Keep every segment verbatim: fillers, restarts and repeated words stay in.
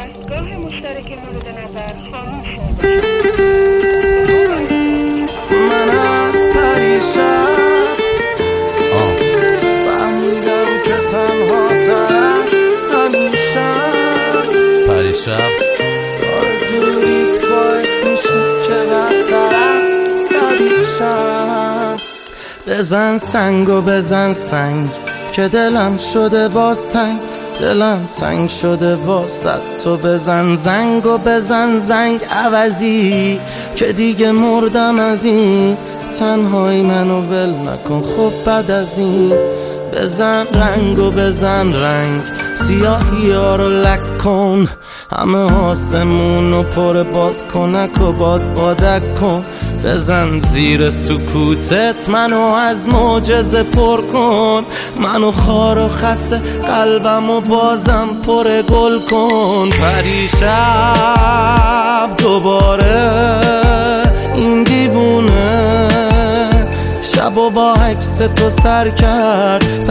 دستگاه مشترک مورد نظر خاموش شد. من از پریشب فهمیدم که تنها ترش همیشم پریشب دوریت باعث میشه که بدترم سریع شم. بزن سنگ و بزن سنگ که دلم شده باز تنگ، دلم تنگ شده واسه تو. بزن زنگ و بزن زنگ عوضی که دیگه مردم از این تنهایی، منو ول نکن خب بعد از این. بزن رنگ و بزن رنگ سیاهی ها رو لک کن، همه آسمون رو پر باد کنک و باد بادک کن. بزن زیر سکوتت منو از معجزه پر کن، منو خار و خسته قلبم و بازم پر گل کن. پریشب دوباره این دیوونه شب و با عکس تو سر کرد.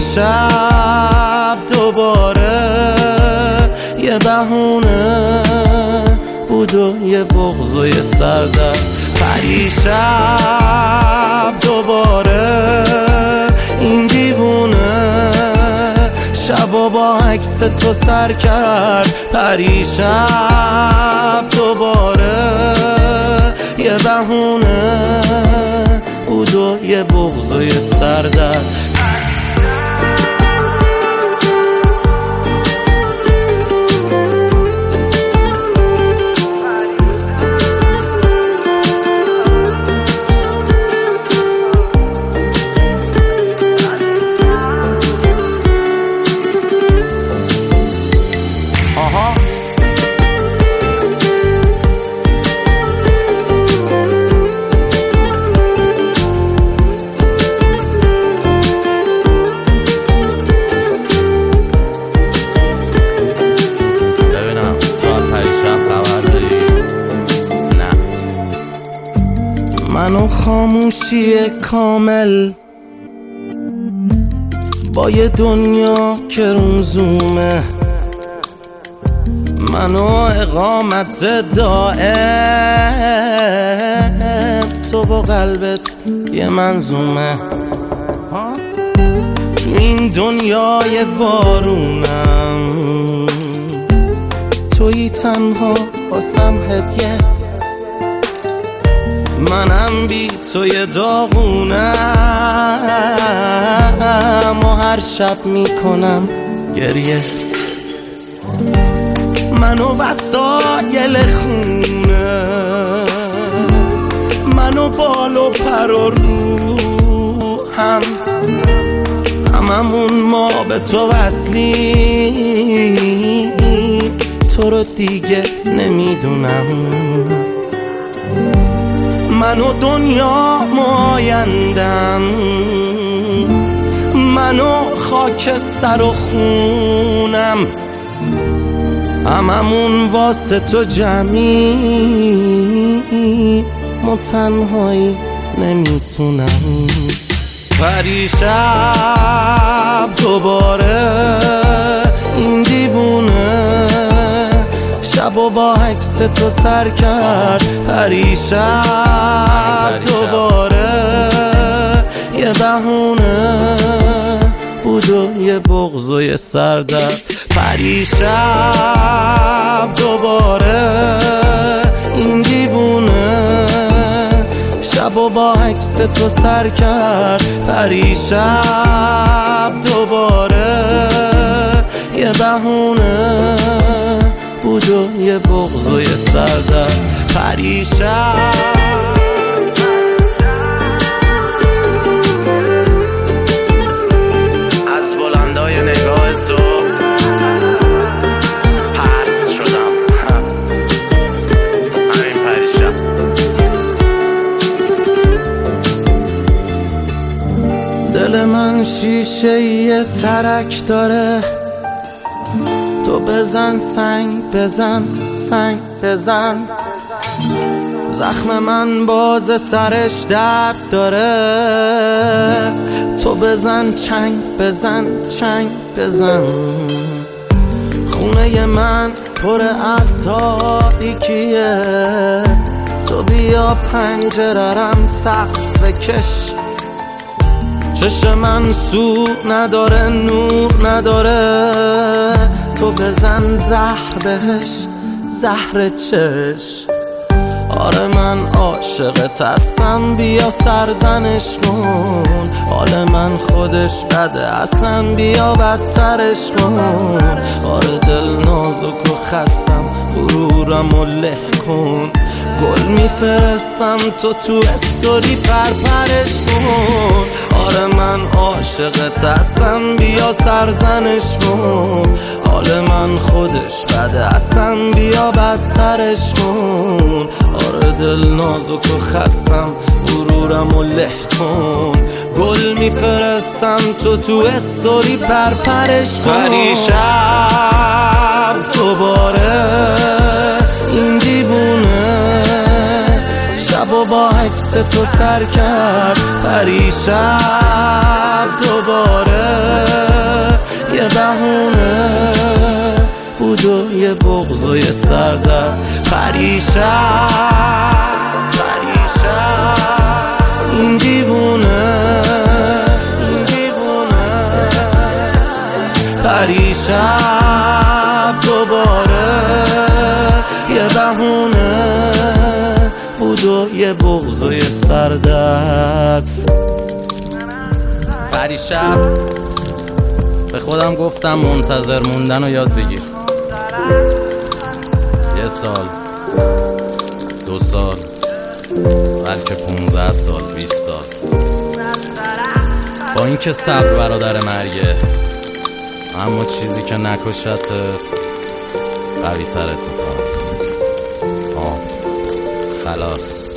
پریشب دوباره یه بهونه بود و یه بغض و یه سردرد. پریشب دوباره این دیوونه شب و با عکس تو سر کرد. پریشب دوباره یه بهونه بود و یه بغض و یه سردرد. منو خاموشی کامل با یه دنیا که روزومه، منو اقامت دائم تو با قلبت یه منظومه. تو این دنیای وارونم توی تنها باسم هدیه، منم بی توی داغونم و هر شب میکنم گریه. منو وسایل خونه، منو بال و پر و روحم، هممون ما به تو وصلی، تو رو دیگه نمیدونم. منو دنیا مایندم، منو خاک سر و خونم، هممون واسه تو جمعی، ما تنهایی نمیتونم. پریشب دوباره این دیوونه شب و با عکس تو سر کرد. پریشب دوباره یه بهونه بود و یه بغض و یه سردرد. پریشب دوباره این دیوونه شب و با عکس تو سر کرد. پریشب دوباره یه بهونه بود و یه بغض و یه سردرد. پریشب از بلندای نگاه تو پرت شدم. همین پریشب دل من شیشه یه ترک داره، تو بزن سنگ بزن سنگ بزن. زخم من باز سرش درد داره، تو بزن چنگ بزن چنگ بزن. خونه من پر از تاریکیه، تو بیا پنجره‌رم سقف کش. چش من سو نداره نور نداره، تو بزن زهر بهش زهر چش. آره من عاشقت هستم بیا سرزنش کن، حال من خودش بده اصلا بیا بدترش کن. آره دل نازک و خستم غرورم و له کن، گل میفرستم تو تو استوری پرپرش کن. آره من عاشقت هستم بیا سرزنش کن، حال من خودش بده اصلا بیا بدترش کن. آره دل نازک و خستم غرورم و له کن، گل میفرستم تو تو استوری پرپرش کن. پریشب دوباره این دیوونه شب و با عکس تو سر کرد. پریشب دوباره یه بهونه بود و یه بغض و یه سردرد. پریشب پریشب این دیوونه این دیوونه پریشب دوباره یه بهونه بود و یه بغض و یه سردرد. پریشب به خودم گفتم منتظر موندن رو یاد بگیر. یه سال دو سال بلکه پونزده سال بیست سال، با اینکه صبر برادر مرگه، اما چیزی که نکشتت قوی ترت میکنه. آه خلاص.